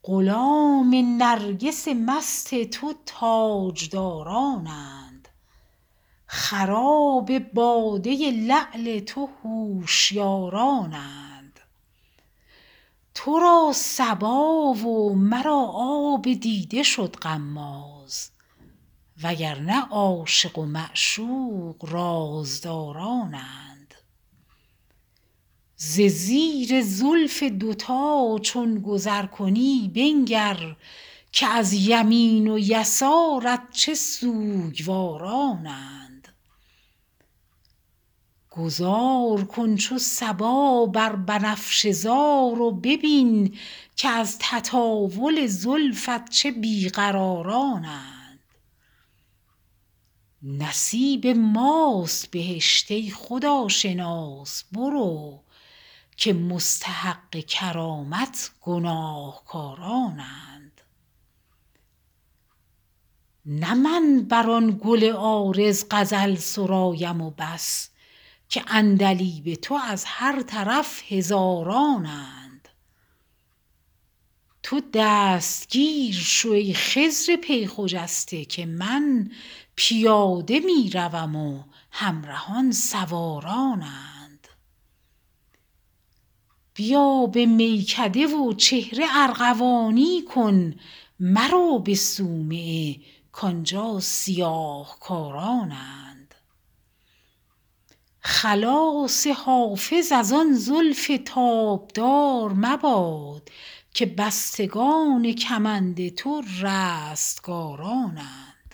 غلام نرگس مست تو تاجدارانند، خراب باده لعل تو هوشیارانند. تو را صبا و مرا آب دیده شد غماز، وگرنه عاشق و معشوق رازدارانند. ز زیر زلف دوتا چون گذر کنی بنگر، که از یمین و یسارت چه سوگوارانند. گذار کن چو صبا بر بنفشه زار و ببین، که از تطاول زلفت چه بیقرارانند. نصیب ماست بهشت ای خداشناس برو، که مستحق کرامت گناهکارانند. نه من بر آن گل عارض غزل سرایم و بس، که عندلیب تو از هر طرف هزارانند. تو دستگیر شو ای خضر پی خجسته، که من پیاده می روم و همرهان سوارانند. بیا به میکده و چهره ارغوانی کن، مرو به صومعه کآنجا سیاه کارانند. خلاص حافظ از آن زلف تابدار مباد، که بستگان کمند تو رستگارانند.